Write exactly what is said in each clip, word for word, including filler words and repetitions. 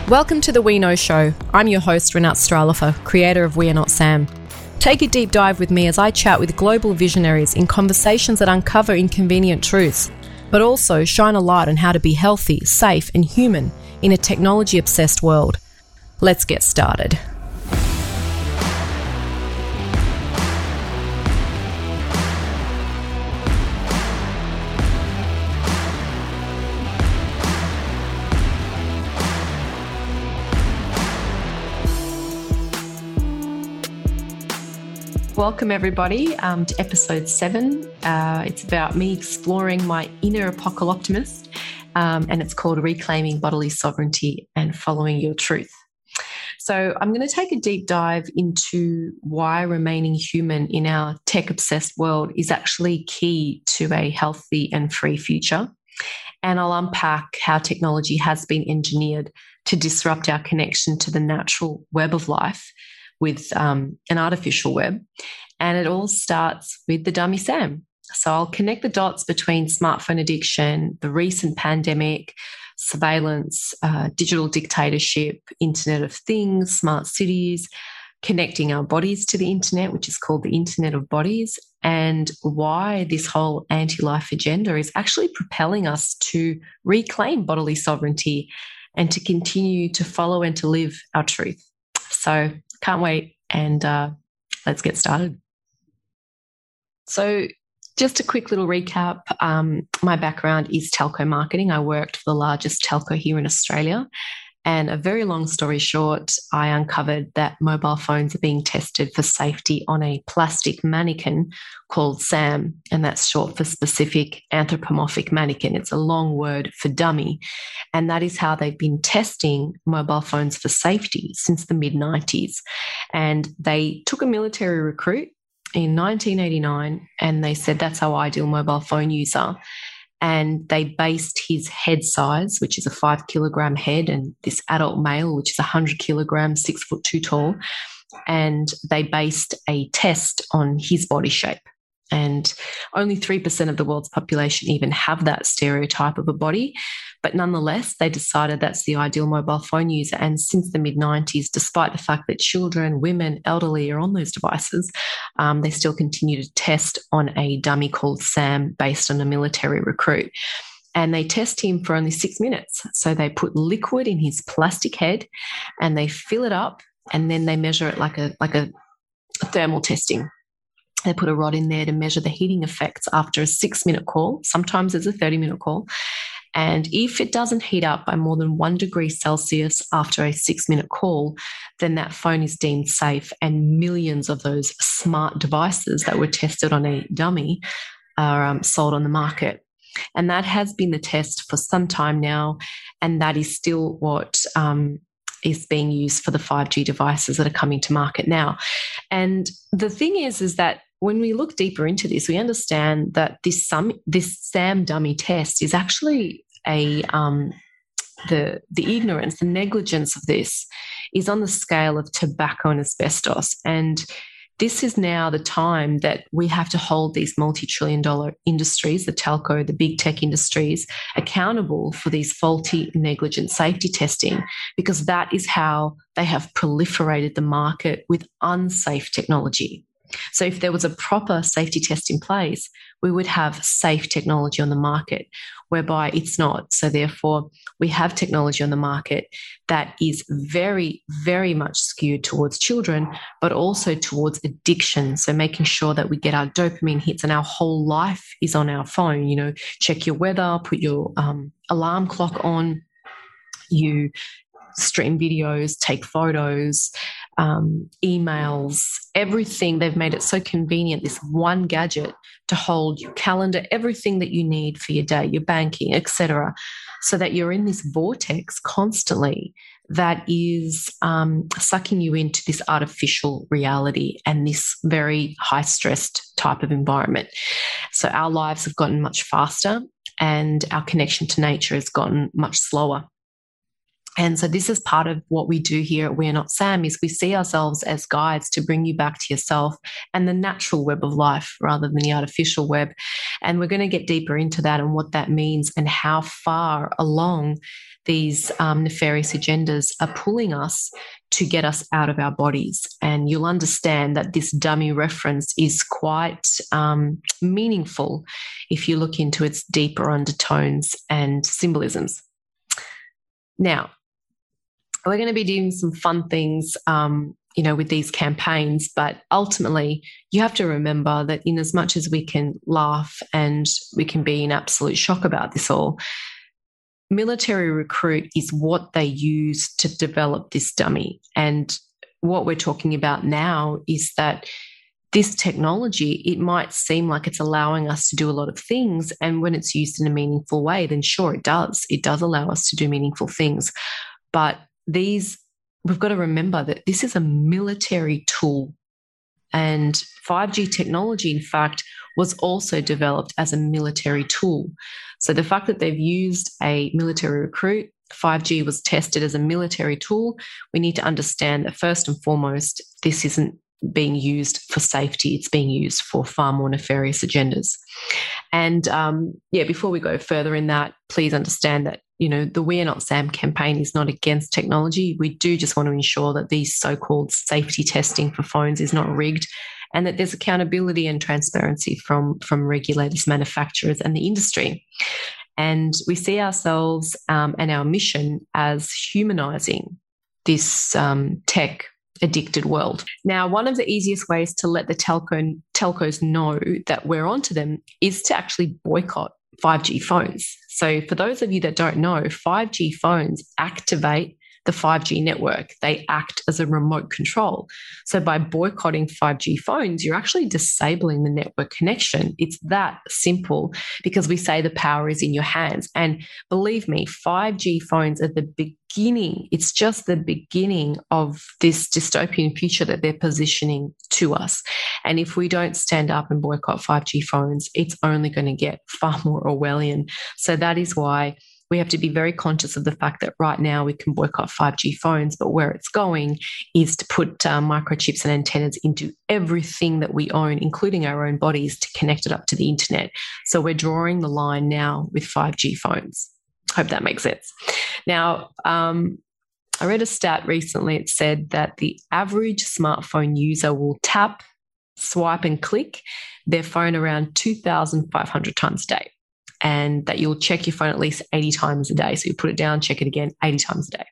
Welcome to the We Know Show. I'm your host, Renat Stralifer, creator of We Are Not Sam. Take a deep dive with me as I chat with global visionaries in conversations that uncover inconvenient truths, but also shine a light on how to be healthy, safe, and human in a technology-obsessed world. Let's get started. Welcome, everybody, um, to episode seven. Uh, it's about me exploring my inner apocalyptimist, um, and it's called Reclaiming Bodily Sovereignty and Following Your Truth. So I'm going to take a deep dive into why remaining human in our tech-obsessed world is actually key to a healthy and free future. And I'll unpack how technology has been engineered to disrupt our connection to the natural web of life with um, an artificial web. And it all starts with the dummy Sam. So I'll connect the dots between smartphone addiction, the recent pandemic, surveillance, uh, digital dictatorship, Internet of Things, smart cities, connecting our bodies to the internet, which is called the Internet of Bodies, and why this whole anti-life agenda is actually propelling us to reclaim bodily sovereignty and to continue to follow and to live our truth. So can't wait, and uh, let's get started. So just a quick little recap. Um, my background is telco marketing. I worked for the largest telco here in Australia. And a very long story short, I uncovered that mobile phones are being tested for safety on a plastic mannequin called SAM, and that's short for specific anthropomorphic mannequin. It's a long word for dummy. And that is how they've been testing mobile phones for safety since the mid nineties. And they took a military recruit in nineteen eighty-nine, and they said that's our ideal mobile phone user. And they based his head size, which is a five kilogram head, and this adult male, which is one hundred kilograms, six foot two tall. And they based a test on his body shape. And only three percent of the world's population even have that stereotype of a body. But nonetheless, they decided that's the ideal mobile phone user. And since the mid nineties, despite the fact that children, women, elderly are on those devices, um, they still continue to test on a dummy called Sam based on a military recruit. And they test him for only six minutes. So they put liquid in his plastic head and they fill it up, and then they measure it like a like a thermal testing. They put a rod in there to measure the heating effects after a six-minute call. Sometimes it's a thirty-minute call. And if it doesn't heat up by more than one degree Celsius after a six-minute call, then that phone is deemed safe, and millions of those smart devices that were tested on a dummy are um, sold on the market. And that has been the test for some time now, and that is still what um, is being used for the five G devices that are coming to market now. And the thing is, is that when we look deeper into this, we understand that this SAM, this SAM dummy test is actually a um, the the ignorance, the negligence of this is on the scale of tobacco and asbestos. And this is now the time that we have to hold these multi-trillion dollar industries, the telco, the big tech industries, accountable for these faulty, negligent safety testing, because that is how they have proliferated the market with unsafe technology. So if there was a proper safety test in place, we would have safe technology on the market, whereby it's not. So therefore, we have technology on the market that is very, very much skewed towards children, but also towards addiction. So making sure that we get our dopamine hits and our whole life is on our phone. You know, check your weather, put your um, alarm clock on, you stream videos, take photos, um, emails, everything. They've made it so convenient, this one gadget to hold your calendar, everything that you need for your day, your banking, et cetera, so that you're in this vortex constantly that is um, sucking you into this artificial reality and this very high-stressed type of environment. So our lives have gotten much faster and our connection to nature has gotten much slower. And so this is part of what we do here at We're Not Sam, is we see ourselves as guides to bring you back to yourself and the natural web of life rather than the artificial web. And we're going to get deeper into that and what that means and how far along these um, nefarious agendas are pulling us to get us out of our bodies. And you'll understand that this dummy reference is quite um, meaningful if you look into its deeper undertones and symbolisms. Now, we're going to be doing some fun things um, you know, with these campaigns, but ultimately you have to remember that in as much as we can laugh and we can be in absolute shock about this all, Military Recruit is what they use to develop this dummy. And what we're talking about now is that this technology, it might seem like it's allowing us to do a lot of things, and when it's used in a meaningful way, then sure, it does. It does allow us to do meaningful things. But these we've got to remember that this is a military tool, and five G technology, in fact, was also developed as a military tool. So the fact that they've used a military recruit, five G was tested as a military tool, we need to understand that first and foremost, this isn't being used for safety, it's being used for far more nefarious agendas. And um, yeah, before we go further in that, please understand that, you know, the We Are Not SAM campaign is not against technology. We do just want to ensure that these so-called safety testing for phones is not rigged, and that there's accountability and transparency from, from regulators, manufacturers, and the industry. And we see ourselves um, and our mission as humanizing this um, tech addicted world. Now, one of the easiest ways to let the telco, telcos know that we're onto them is to actually boycott five G phones. So for those of you that don't know, five G phones activate the five G network. They act as a remote control. So by boycotting five G phones, you're actually disabling the network connection. It's that simple, because we say the power is in your hands. And believe me, five G phones are the beginning. It's just the beginning of this dystopian future that they're positioning to us. And if we don't stand up and boycott five G phones, it's only going to get far more Orwellian. So that is why we have to be very conscious of the fact that right now we can boycott five G phones, but where it's going is to put uh, microchips and antennas into everything that we own, including our own bodies, to connect it up to the internet. So we're drawing the line now with five G phones. Hope that makes sense. Now, um, I read a stat recently. It said that the average smartphone user will tap, swipe, and click their phone around two thousand five hundred times a day, and that you'll check your phone at least eighty times a day. So you put it down, check it again, eighty times a day.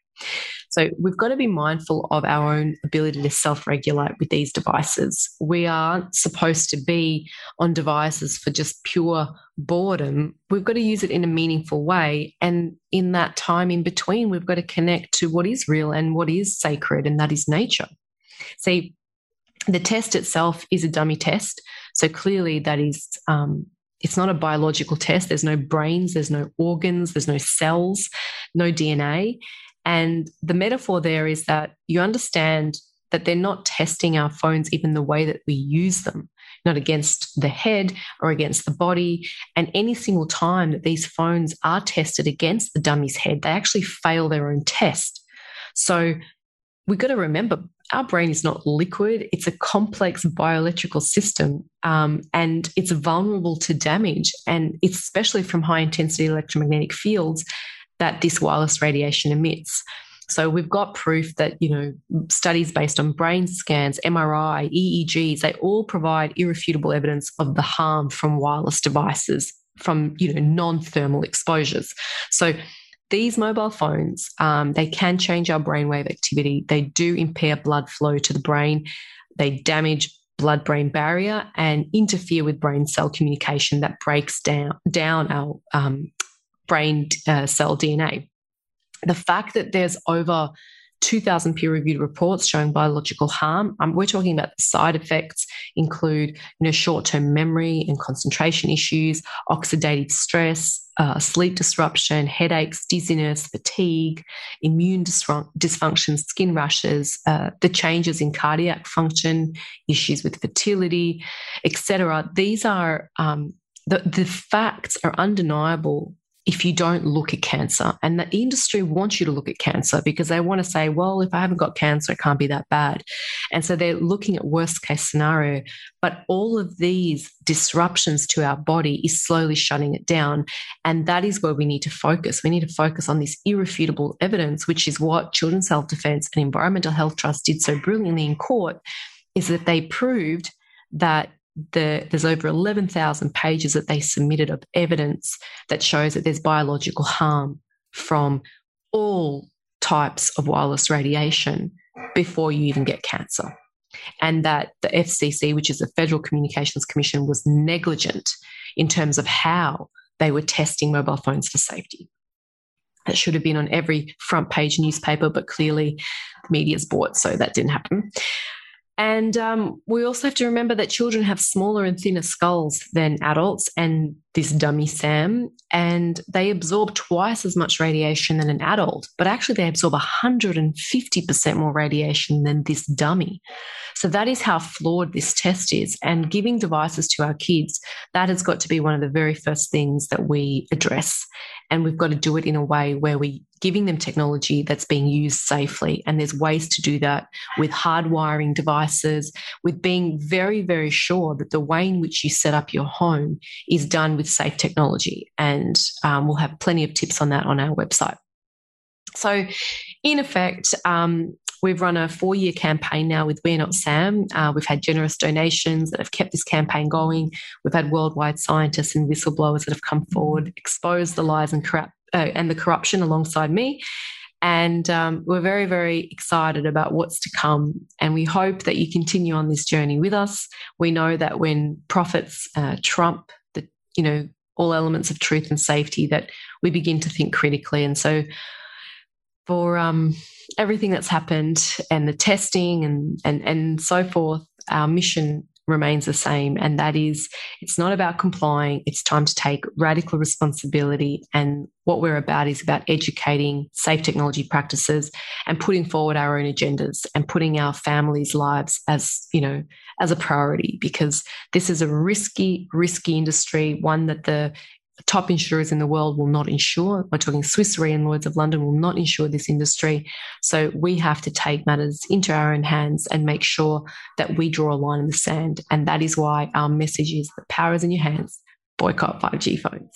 So we've got to be mindful of our own ability to self-regulate with these devices. We aren't supposed to be on devices for just pure boredom. We've got to use it in a meaningful way. And in that time in between, we've got to connect to what is real and what is sacred, and that is nature. See, the test itself is a dummy test. So clearly that is... Um, It's not a biological test. There's no brains, there's no organs, there's no cells, no D N A. And the metaphor there is that you understand that they're not testing our phones even the way that we use them, not against the head or against the body. And any single time that these phones are tested against the dummy's head, they actually fail their own test. So we've got to remember, our brain is not liquid. It's a complex bioelectrical system, um, and it's vulnerable to damage. And it's especially from high-intensity electromagnetic fields that this wireless radiation emits. So we've got proof that, you know, studies based on brain scans, M R I, E E Gs, they all provide irrefutable evidence of the harm from wireless devices, from, you know, non-thermal exposures. So these mobile phones, um, they can change our brainwave activity. They do impair blood flow to the brain. They damage blood-brain barrier and interfere with brain cell communication that breaks down, down our um, brain uh, cell D N A. The fact that there's over two thousand peer-reviewed reports showing biological harm, um, we're talking about the side effects include, you know, short-term memory and concentration issues, oxidative stress, uh, sleep disruption, headaches, dizziness, fatigue, immune disfun- dysfunction, skin rashes, uh, the changes in cardiac function, issues with fertility, et cetera. These are um, the, the facts are undeniable if you don't look at cancer. And the industry wants you to look at cancer because they want to say, well, if I haven't got cancer, it can't be that bad. And so they're looking at worst case scenario. But all of these disruptions to our body is slowly shutting it down. And that is where we need to focus. We need to focus on this irrefutable evidence, which is what Children's Health Defence and Environmental Health Trust did so brilliantly in court, is that they proved that The, there's over eleven thousand pages that they submitted of evidence that shows that there's biological harm from all types of wireless radiation before you even get cancer. And that the F C C, which is the Federal Communications Commission, was negligent in terms of how they were testing mobile phones for safety. That should have been on every front page newspaper, but clearly the media's bought, so that didn't happen. And um, we also have to remember that children have smaller and thinner skulls than adults, and this dummy Sam, and they absorb twice as much radiation than an adult, but actually they absorb one hundred fifty percent more radiation than this dummy. So that is how flawed this test is. And giving devices to our kids, that has got to be one of the very first things that we address. And we've got to do it in a way where we're giving them technology that's being used safely. And there's ways to do that with hardwiring devices, with being very, very sure that the way in which you set up your home is done with safe technology. And um, we'll have plenty of tips on that on our website. So in effect, um, we've run a four-year campaign now with We're Not Sam. Uh, we've had generous donations that have kept this campaign going. We've had worldwide scientists and whistleblowers that have come forward, exposed the lies and, corrupt, uh, and the corruption alongside me. And um, we're very, very excited about what's to come. And we hope that you continue on this journey with us. We know that when profits uh, trump the, you know, all elements of truth and safety, that we begin to think critically. And so for um, everything that's happened and the testing and, and, and so forth, our mission remains the same. And that is, it's not about complying. It's time to take radical responsibility. And what we're about is about educating safe technology practices and putting forward our own agendas and putting our families' lives as, you know, as a priority, because this is a risky, risky industry, one that the top insurers in the world will not insure. We're talking Swiss Re and Lloyd's of London will not insure this industry. So we have to take matters into our own hands and make sure that we draw a line in the sand. And that is why our message is the power is in your hands. Boycott five G phones.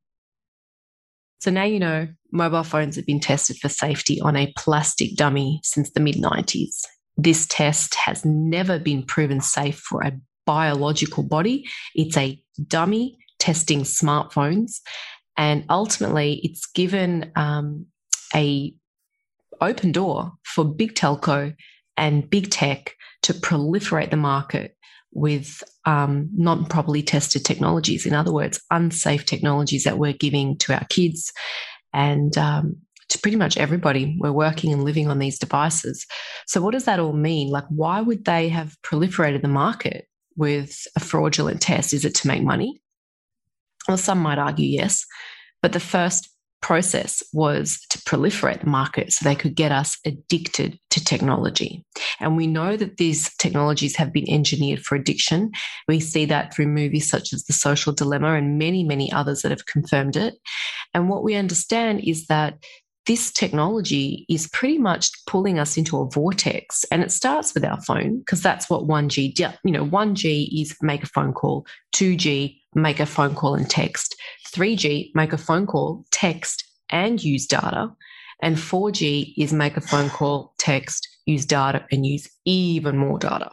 So now you know mobile phones have been tested for safety on a plastic dummy since the mid nineties. This test has never been proven safe for a biological body. It's a dummy testing smartphones, and ultimately it's given um, a open door for big telco and big tech to proliferate the market with um, not properly tested technologies. In other words, unsafe technologies that we're giving to our kids and um, to pretty much everybody. We're working and living on these devices. So what does that all mean? Like, why would they have proliferated the market with a fraudulent test? Is it to make money? Well, some might argue yes, but the first process was to proliferate the market so they could get us addicted to technology. And we know that these technologies have been engineered for addiction. We see that through movies such as The Social Dilemma and many, many others that have confirmed it. And what we understand is that this technology is pretty much pulling us into a vortex, and it starts with our phone because that's what one G, you know, one G is make a phone call, two G, make a phone call and text, three G, make a phone call, text and use data, and four G is make a phone call, text, use data and use even more data.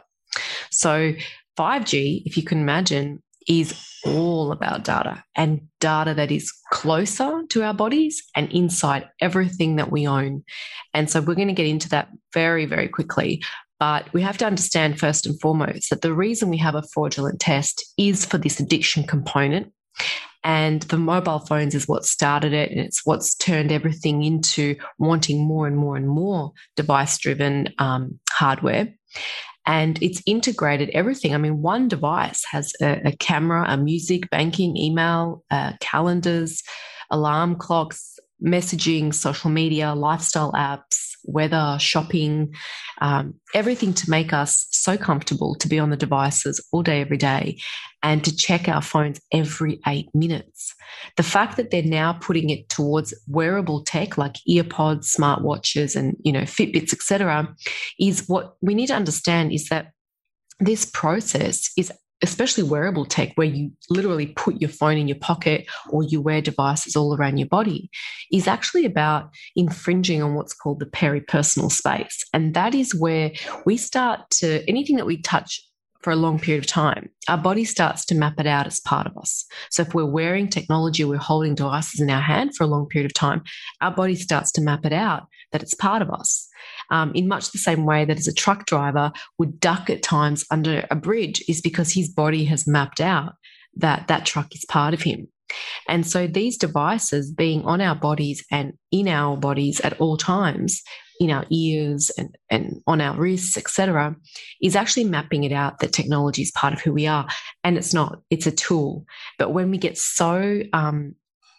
So five G, if you can imagine, is all about data, and data that is closer to our bodies and inside everything that we own. And so we're going to get into that very, very quickly. But we have to understand first and foremost that the reason we have a fraudulent test is for this addiction component. And the mobile phones is what started it, and it's what's turned everything into wanting more and more and more device-driven um, hardware. And it's integrated everything. I mean, one device has a, a camera, a music, banking, email, uh, calendars, alarm clocks, messaging, social media, lifestyle apps, weather, shopping, um, everything to make us so comfortable to be on the devices all day, every day, and to check our phones every eight minutes. The fact that they're now putting it towards wearable tech like earpods, smartwatches, and, you know, Fitbits, et cetera, is what we need to understand is that this process is, especially wearable tech, where you literally put your phone in your pocket or you wear devices all around your body, is actually about infringing on what's called the peripersonal space. And that is where we start to, anything that we touch for a long period of time, our body starts to map it out as part of us. So if we're wearing technology, we're holding devices in our hand for a long period of time, our body starts to map it out that it's part of us. Um, in much the same way that as a truck driver would duck at times under a bridge, is because his body has mapped out that that truck is part of him. And so these devices being on our bodies and in our bodies at all times, in our ears and, and on our wrists, et cetera, is actually mapping it out that technology is part of who we are. And it's not, it's a tool. But when we get so, um,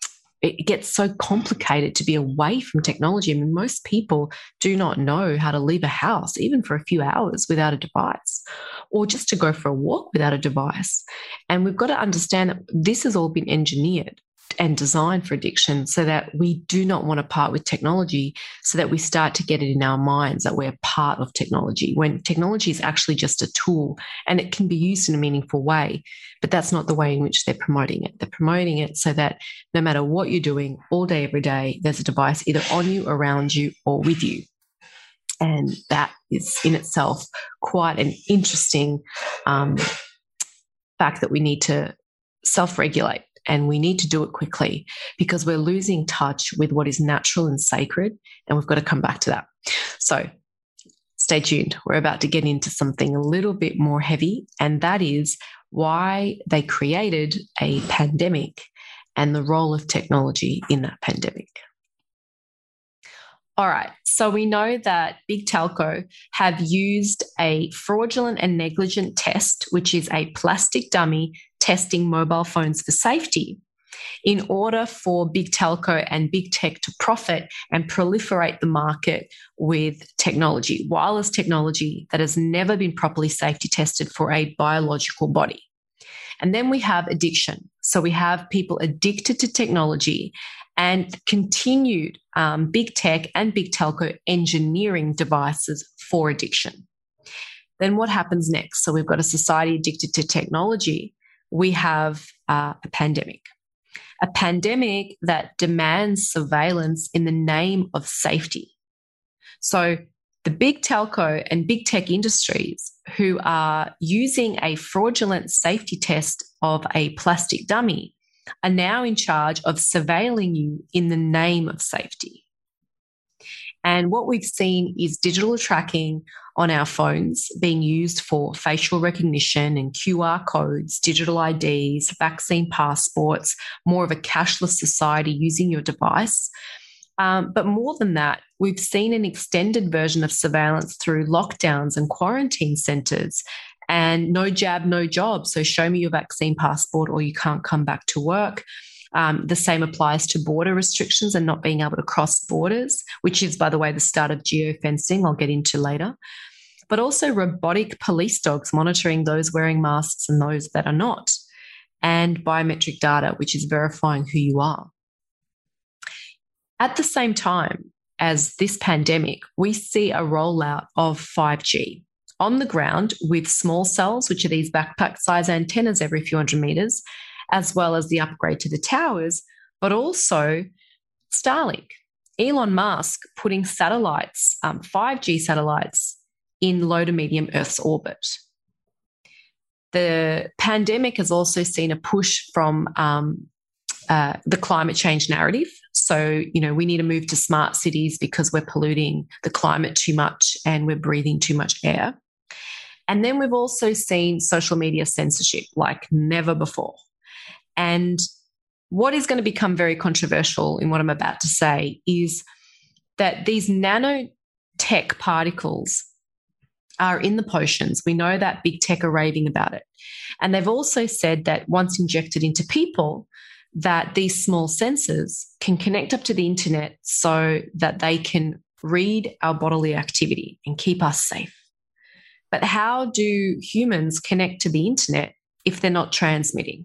it gets so complicated to be away from technology. I mean, most people do not know how to leave a house, even for a few hours, without a device, or just to go for a walk without a device. And we've got to understand that this has all been engineered and designed for addiction, so that we do not want to part with technology, so that we start to get it in our minds that we're part of technology, when technology is actually just a tool and it can be used in a meaningful way. But that's not the way in which they're promoting it. They're promoting it so that no matter what you're doing all day, every day, there's a device either on you, around you, or with you. And that is in itself quite an interesting um, fact that we need to self-regulate. And we need to do it quickly, because we're losing touch with what is natural and sacred, and we've got to come back to that. So stay tuned. We're about to get into something a little bit more heavy, and that is why they created a pandemic and the role of technology in that pandemic. All right, so we know that Big Telco have used a fraudulent and negligent test, which is a plastic dummy testing mobile phones for safety, in order for Big Telco and Big Tech to profit and proliferate the market with technology, wireless technology that has never been properly safety tested for a biological body. And then we have addiction. So we have people addicted to technology and continued um, Big Tech and Big Telco engineering devices for addiction. Then what happens next? So we've got a society addicted to technology. We have uh, a pandemic, a pandemic that demands surveillance in the name of safety. So the Big Telco and Big Tech industries who are using a fraudulent safety test of a plastic dummy are now in charge of surveilling you in the name of safety. And what we've seen is digital tracking on our phones being used for facial recognition and Q R codes, digital I Ds, vaccine passports, more of a cashless society using your device. Um, but more than that, we've seen an extended version of surveillance through lockdowns and quarantine centres, and no jab, no job. So show me your vaccine passport or you can't come back to work. Um, the same applies to border restrictions and not being able to cross borders, which is, by the way, the start of geofencing I'll get into later. But also robotic police dogs monitoring those wearing masks and those that are not, and biometric data, which is verifying who you are. At the same time as this pandemic, we see a rollout of five G on the ground with small cells, which are these backpack-size antennas every few hundred metres, as well as the upgrade to the towers, but also Starlink. Elon Musk putting satellites, um, five G satellites, in low to medium Earth's orbit. The pandemic has also seen a push from um, uh, the climate change narrative. So, you know, we need to move to smart cities because we're polluting the climate too much and we're breathing too much air. And then we've also seen social media censorship like never before. And what is going to become very controversial in what I'm about to say is that these nanotech particles are in the potions. We know that Big Tech are raving about it. And they've also said that once injected into people, that these small sensors can connect up to the internet so that they can read our bodily activity and keep us safe. But how do humans connect to the internet if they're not transmitting?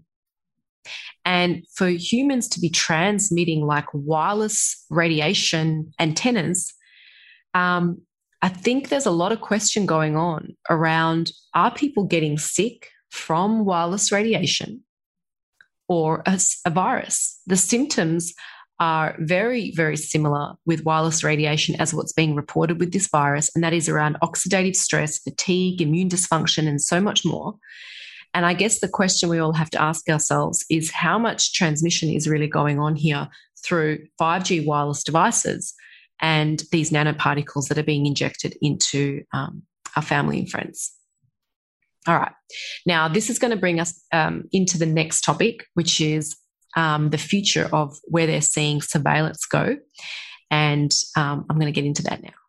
And for humans to be transmitting like wireless radiation antennas, um, I think there's a lot of question going on around, are people getting sick from wireless radiation or a, a virus? The symptoms are very, very similar with wireless radiation as what's being reported with this virus, and that is around oxidative stress, fatigue, immune dysfunction, and so much more. And I guess the question we all have to ask ourselves is how much transmission is really going on here through five G wireless devices and these nanoparticles that are being injected into um, our family and friends. All right. Now, this is going to bring us um, into the next topic, which is um, the future of where they're seeing surveillance go. And um, I'm going to get into that now.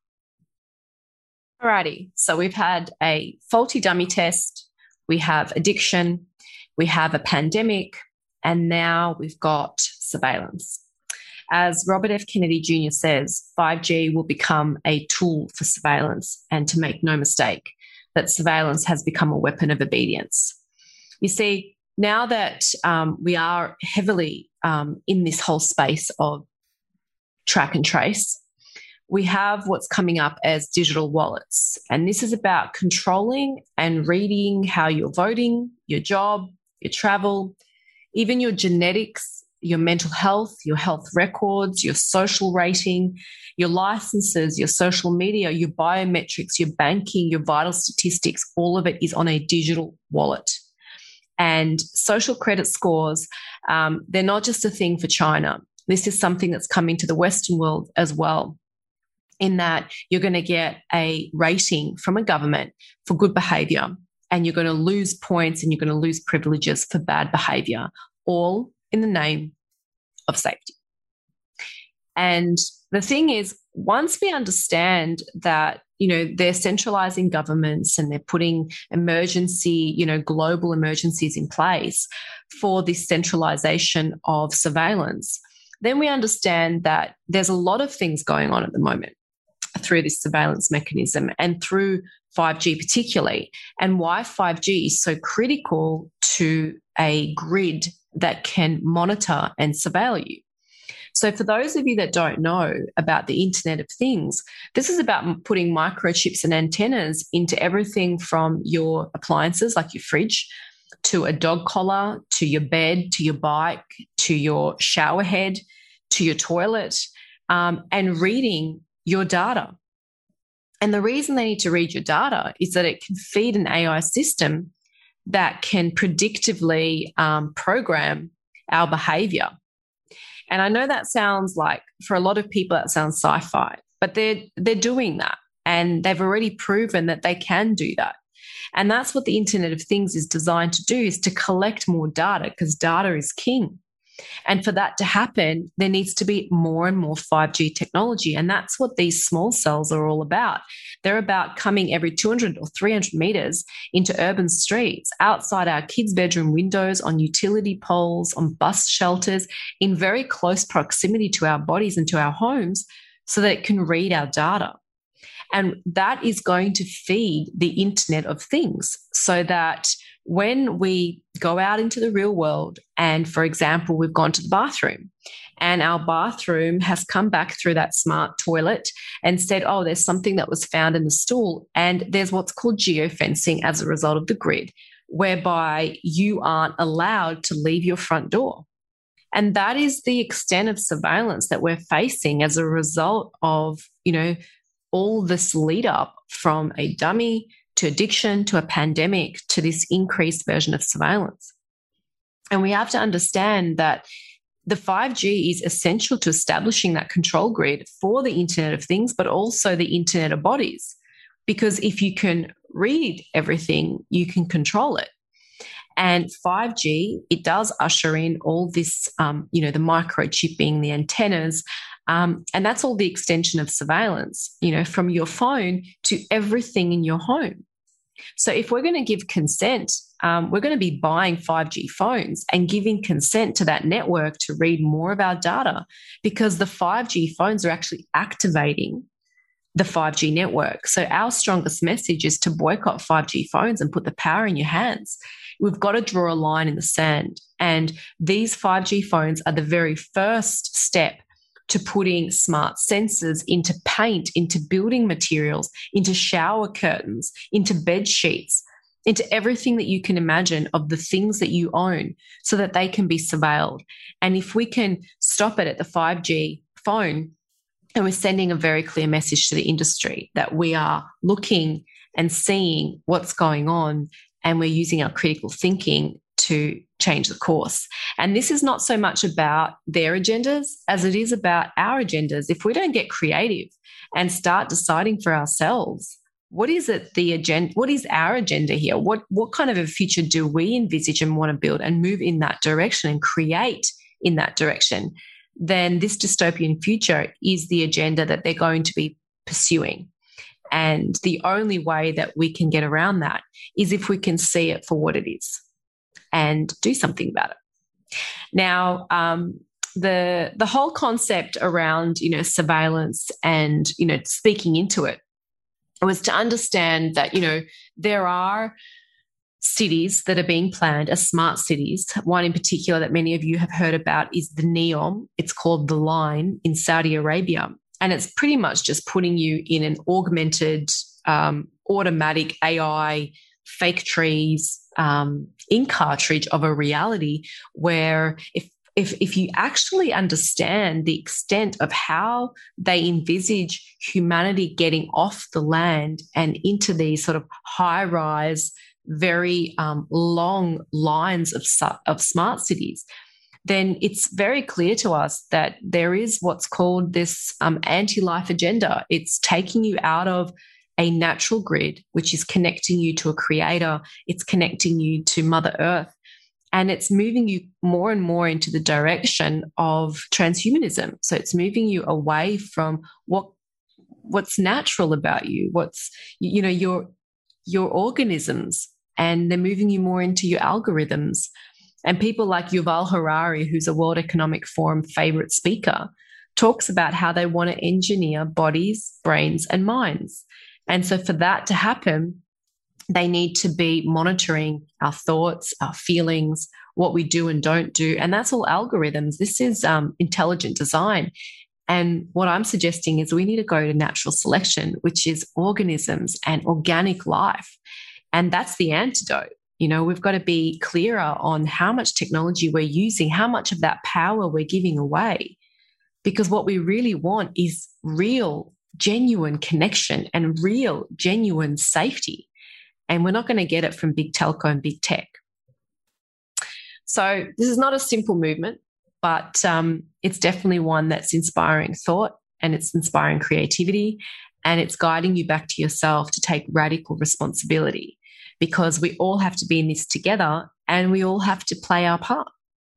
All righty. So we've had a faulty dummy test. We have addiction, we have a pandemic, and now we've got surveillance. As Robert F. Kennedy Junior says, five G will become a tool for surveillance, and to make no mistake, that surveillance has become a weapon of obedience. You see, now that um, we are heavily um, in this whole space of track and trace, we have what's coming up as digital wallets. And this is about controlling and reading how you're voting, your job, your travel, even your genetics, your mental health, your health records, your social rating, your licenses, your social media, your biometrics, your banking, your vital statistics. All of it is on a digital wallet. And social credit scores, um, they're not just a thing for China. This is something that's coming to the Western world as well, in that you're going to get a rating from a government for good behaviour, and you're going to lose points and you're going to lose privileges for bad behaviour, all in the name of safety. And the thing is, once we understand that, you know, they're centralising governments and they're putting emergency, you know, global emergencies in place for this centralisation of surveillance, then we understand that there's a lot of things going on at the moment through this surveillance mechanism and through five G particularly, and why five G is so critical to a grid that can monitor and surveil you. So for those of you that don't know about the Internet of Things, this is about putting microchips and antennas into everything from your appliances like your fridge, to a dog collar, to your bed, to your bike, to your shower head, to your toilet, um, and reading your data. And the reason they need to read your data is that it can feed an A I system that can predictively um, program our behavior. And I know that sounds like, for a lot of people, that sounds sci-fi, but they're, they're doing that, and they've already proven that they can do that. And that's what the Internet of Things is designed to do, is to collect more data, because data is king. And for that to happen, there needs to be more and more five G technology. And that's what these small cells are all about. They're about coming every two hundred or three hundred meters into urban streets, outside our kids' bedroom windows, on utility poles, on bus shelters, in very close proximity to our bodies and to our homes, so that it can read our data. And that is going to feed the Internet of Things, so that when we go out into the real world and, for example, we've gone to the bathroom and our bathroom has come back through that smart toilet and said, oh, there's something that was found in the stool, and there's what's called geofencing as a result of the grid, whereby you aren't allowed to leave your front door. And that is the extent of surveillance that we're facing as a result of, you know, all this lead up from a dummy to addiction, to a pandemic, to this increased version of surveillance. And we have to understand that the five G is essential to establishing that control grid for the Internet of Things, but also the Internet of Bodies. Because if you can read everything, you can control it. And five G, it does usher in all this, um, you know, the microchipping, the antennas, um, and that's all the extension of surveillance, you know, from your phone to everything in your home. So if we're going to give consent, um, we're going to be buying five G phones and giving consent to that network to read more of our data, because the five G phones are actually activating the five G network. So our strongest message is to boycott five G phones and put the power in your hands. We've got to draw a line in the sand. And these five G phones are the very first step to putting smart sensors into paint, into building materials, into shower curtains, into bed sheets, into everything that you can imagine of the things that you own so that they can be surveilled. And if we can stop it at the five G phone, and we're sending a very clear message to the industry that we are looking and seeing what's going on, and we're using our critical thinking to change the course. And this is not so much about their agendas as it is about our agendas. If we don't get creative and start deciding for ourselves, what is it the agenda, what is our agenda here? What, what kind of a future do we envisage and want to build and move in that direction and create in that direction? Then this dystopian future is the agenda that they're going to be pursuing. And the only way that we can get around that is if we can see it for what it is and do something about it. Now, um, the the whole concept around, you know, surveillance and, you know, speaking into it was to understand that, you know, there are cities that are being planned as smart cities. One in particular that many of you have heard about is the NEOM. It's called The Line in Saudi Arabia. And it's pretty much just putting you in an augmented, um, automatic A I, fake trees, um, ink cartridge of a reality where if If, if you actually understand the extent of how they envisage humanity getting off the land and into these sort of high-rise, very um, long lines of, of smart cities, then it's very clear to us that there is what's called this um, anti-life agenda. It's taking you out of a natural grid, which is connecting you to a creator. It's connecting you to Mother Earth. And it's moving you more and more into the direction of transhumanism. So it's moving you away from what what's natural about you, what's, you know, your your organisms, and they're moving you more into your algorithms. And people like Yuval Harari, who's a World Economic Forum favorite speaker, talks about how they want to engineer bodies, brains, and minds. And so for that to happen, they need to be monitoring our thoughts, our feelings, what we do and don't do. And that's all algorithms. This is um, intelligent design. And what I'm suggesting is we need to go to natural selection, which is organisms and organic life. And that's the antidote. You know, we've got to be clearer on how much technology we're using, how much of that power we're giving away. Because what we really want is real, genuine connection and real, genuine safety. And we're not going to get it from big telco and big tech. So this is not a simple movement, but um, it's definitely one that's inspiring thought, and it's inspiring creativity, and it's guiding you back to yourself to take radical responsibility, because we all have to be in this together and we all have to play our part.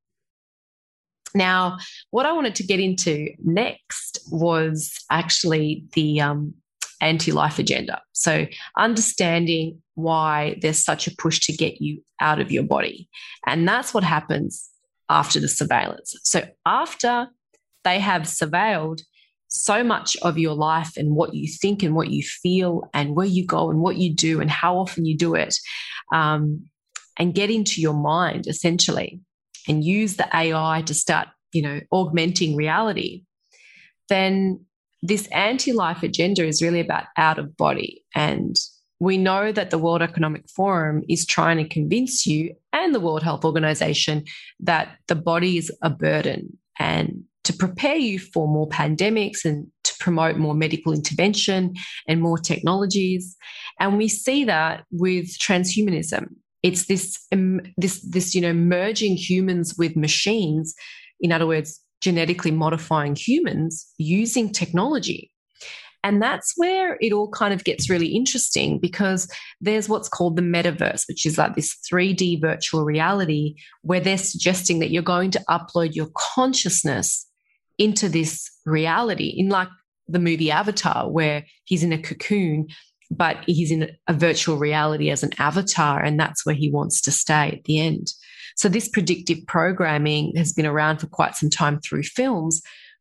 Now, what I wanted to get into next was actually the um, anti-life agenda. So understanding why there's such a push to get you out of your body. And that's what happens after the surveillance. So after they have surveilled so much of your life and what you think and what you feel and where you go and what you do and how often you do it, um, and get into your mind essentially and use the A I to start, you know, augmenting reality, then this anti-life agenda is really about out of body. And we know that the World Economic Forum is trying to convince you, and the World Health Organization, that the body is a burden, and to prepare you for more pandemics and to promote more medical intervention and more technologies. And we see that with transhumanism. It's this, um, this, this, you know, merging humans with machines. In other words, genetically modifying humans using technology. And that's where it all kind of gets really interesting, because there's what's called the metaverse, which is like this three D virtual reality where they're suggesting that you're going to upload your consciousness into this reality, in like the movie Avatar, where he's in a cocoon, but he's in a virtual reality as an avatar, and that's where he wants to stay at the end. So this predictive programming has been around for quite some time through films,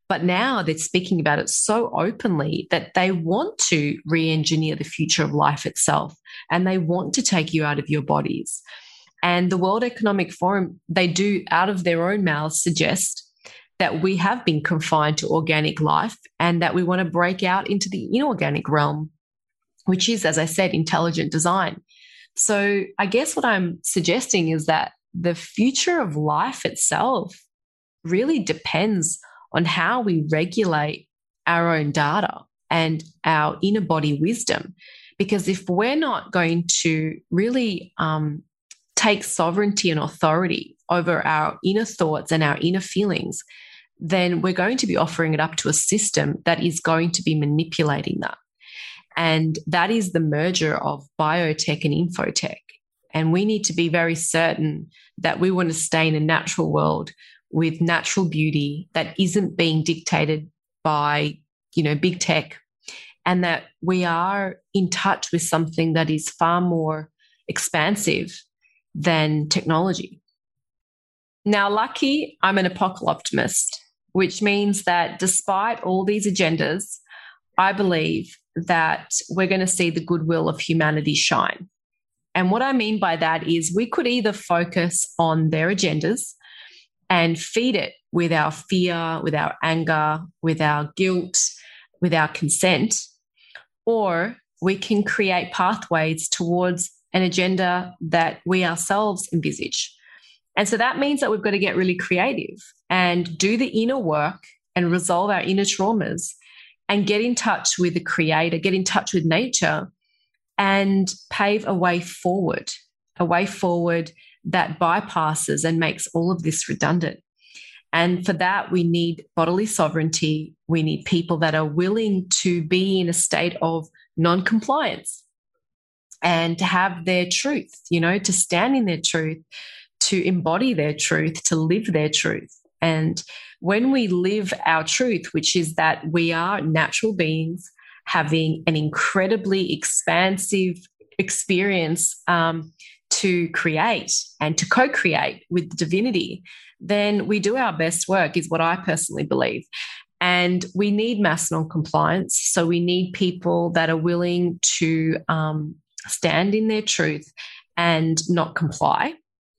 But now they're speaking about it so openly that they want to re-engineer the future of life itself, and they want to take you out of your bodies. And the World Economic Forum, they do out of their own mouths suggest that we have been confined to organic life and that we want to break out into the inorganic realm, which is, as I said, intelligent design. So I guess what I'm suggesting is that the future of life itself really depends on how we regulate our own data and our inner body wisdom. Because if we're not going to really um, take sovereignty and authority over our inner thoughts and our inner feelings, then we're going to be offering it up to a system that is going to be manipulating that. And that is the merger of biotech and infotech. And we need to be very certain that we want to stay in a natural world with natural beauty that isn't being dictated by, you know, big tech, and that we are in touch with something that is far more expansive than technology. Now, lucky, I'm an apocalyptimist, which means that despite all these agendas, I believe that we're going to see the goodwill of humanity shine. And what I mean by that is we could either focus on their agendas and feed it with our fear, with our anger, with our guilt, with our consent, or we can create pathways towards an agenda that we ourselves envisage. And so that means that we've got to get really creative and do the inner work and resolve our inner traumas and get in touch with the creator, get in touch with nature and pave a way forward, a way forward that bypasses and makes all of this redundant. And for that, we need bodily sovereignty. We need people that are willing to be in a state of non-compliance and to have their truth, you know, to stand in their truth, to embody their truth, to live their truth. And when we live our truth, which is that we are natural beings having an incredibly expansive experience um, to create and to co-create with the divinity, then we do our best work, is what I personally believe. And we need mass non-compliance. So we need people that are willing to um, stand in their truth and not comply.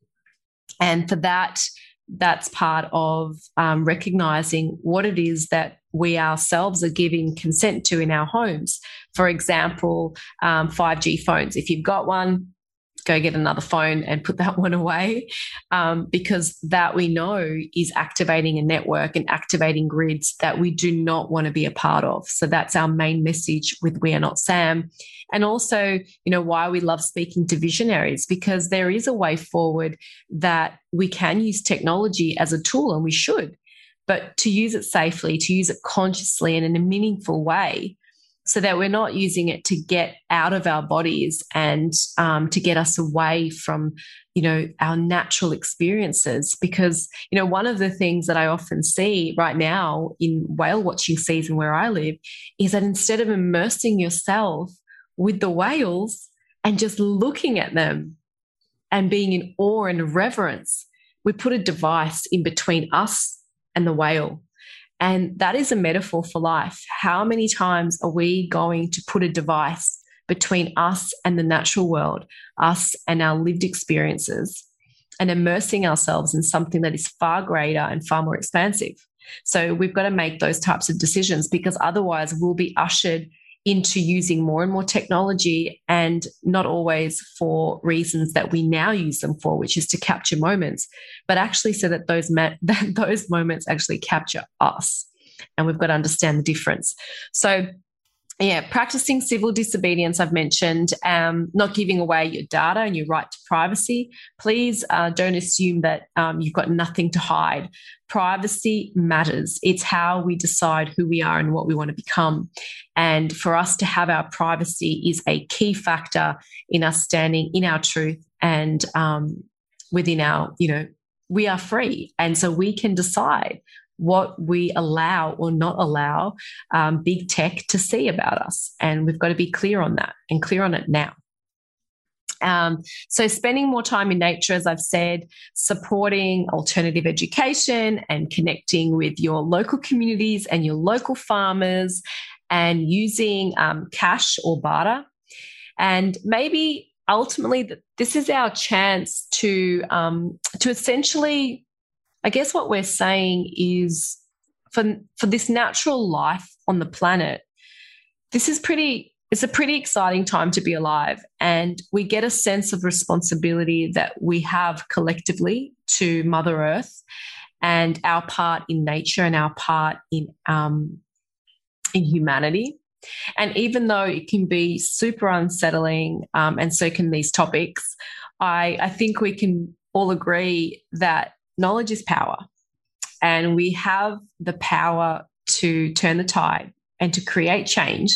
And for that, that's part of um, recognizing what it is that we ourselves are giving consent to in our homes. For example, um, five G phones. If you've got one, go get another phone and put that one away, um, because that we know is activating a network and activating grids that we do not want to be a part of. So that's our main message with We Are Not Sam. And also, you know, why we love speaking to visionaries, because there is a way forward that we can use technology as a tool, and we should, but to use it safely, to use it consciously and in a meaningful way, so that we're not using it to get out of our bodies and um, to get us away from, you know, our natural experiences. Because, you know, one of the things that I often see right now in whale watching season where I live is that instead of immersing yourself with the whales and just looking at them and being in awe and reverence, we put a device in between us and the whale. And that is a metaphor for life. How many times are we going to put a device between us and the natural world, us and our lived experiences, and immersing ourselves in something that is far greater and far more expansive? So we've got to make those types of decisions, because otherwise we'll be ushered into using more and more technology, and not always for reasons that we now use them for, which is to capture moments, but actually so that those ma- that those moments actually capture us. And we've got to understand the difference. So yeah, practicing civil disobedience, I've mentioned, um, not giving away your data and your right to privacy. Please uh, don't assume that um, you've got nothing to hide. Privacy matters. It's how we decide who we are and what we want to become. And for us to have our privacy is a key factor in us standing in our truth and um, within our, you know, we are free. And so we can decide what we allow or not allow um, big tech to see about us. And we've got to be clear on that and clear on it now. Um, so spending more time in nature, as I've said, supporting alternative education and connecting with your local communities and your local farmers, and using um, cash or barter. And maybe ultimately this is our chance to, um, to essentially, I guess what we're saying is for, for this natural life on the planet, this is pretty It's a pretty exciting time to be alive, and we get a sense of responsibility that we have collectively to Mother Earth and our part in nature and our part in um, in humanity. And even though it can be super unsettling, um, and so can these topics, I, I think we can all agree that knowledge is power, and we have the power to turn the tide and to create change.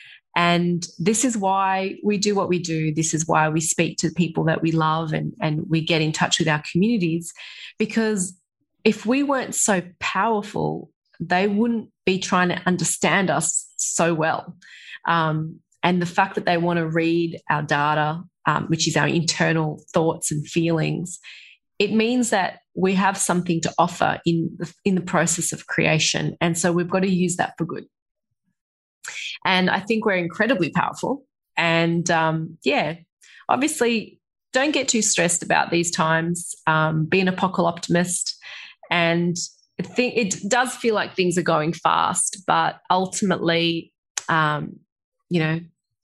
And this is why we do what we do. This is why we speak to people that we love, and, and we get in touch with our communities, because if we weren't so powerful, they wouldn't be trying to understand us so well. Um, and the fact that they want to read our data, um, which is our internal thoughts and feelings, it means that we have something to offer in the, in the process of creation. And so we've got to use that for good. And I think we're incredibly powerful. And um, yeah, obviously, don't get too stressed about these times. Um, be an apocalyptimist. And I think it does feel like things are going fast, but ultimately, um, you know,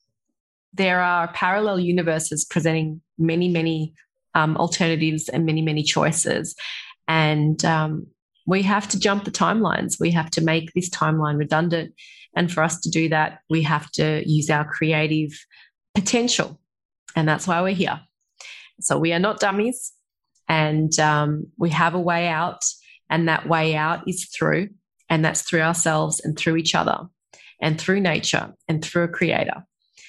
there are parallel universes presenting many, many um, alternatives and many, many choices. And um, we have to jump the timelines. We have to make this timeline redundant. And for us to do that, we have to use our creative potential. And that's why we're here. So we are not dummies, and um, we have a way out, and that way out is through, and that's through ourselves and through each other and through nature and through a creator.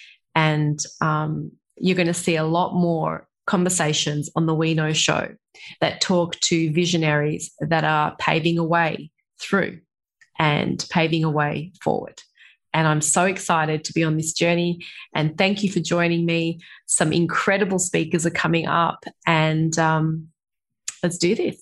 And um, you're going to see a lot more conversations on the We Know Show that talk to visionaries that are paving a way through and paving a way forward. And I'm so excited to be on this journey. And thank you for joining me. Some incredible speakers are coming up, and um, let's do this.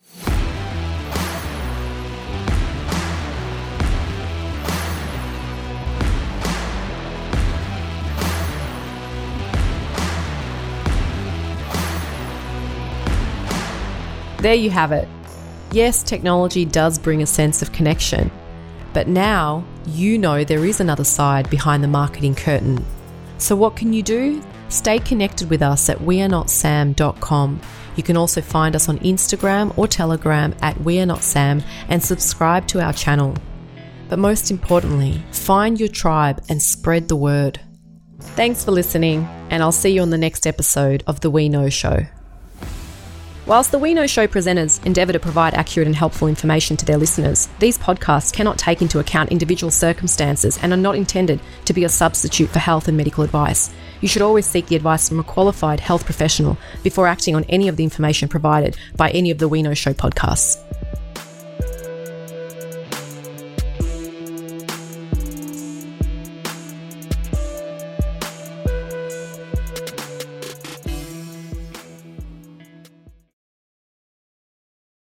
There you have it. Yes, technology does bring a sense of connection, but now you know there is another side behind the marketing curtain. So what can you do? Stay connected with us at we are not sam dot com. You can also find us on Instagram or Telegram at we are not sam and subscribe to our channel. But most importantly, find your tribe and spread the word. Thanks for listening, and I'll see you on the next episode of The We Know Show. Whilst the We Know Show presenters endeavour to provide accurate and helpful information to their listeners, these podcasts cannot take into account individual circumstances and are not intended to be a substitute for health and medical advice. You should always seek the advice from a qualified health professional before acting on any of the information provided by any of the We Know Show podcasts.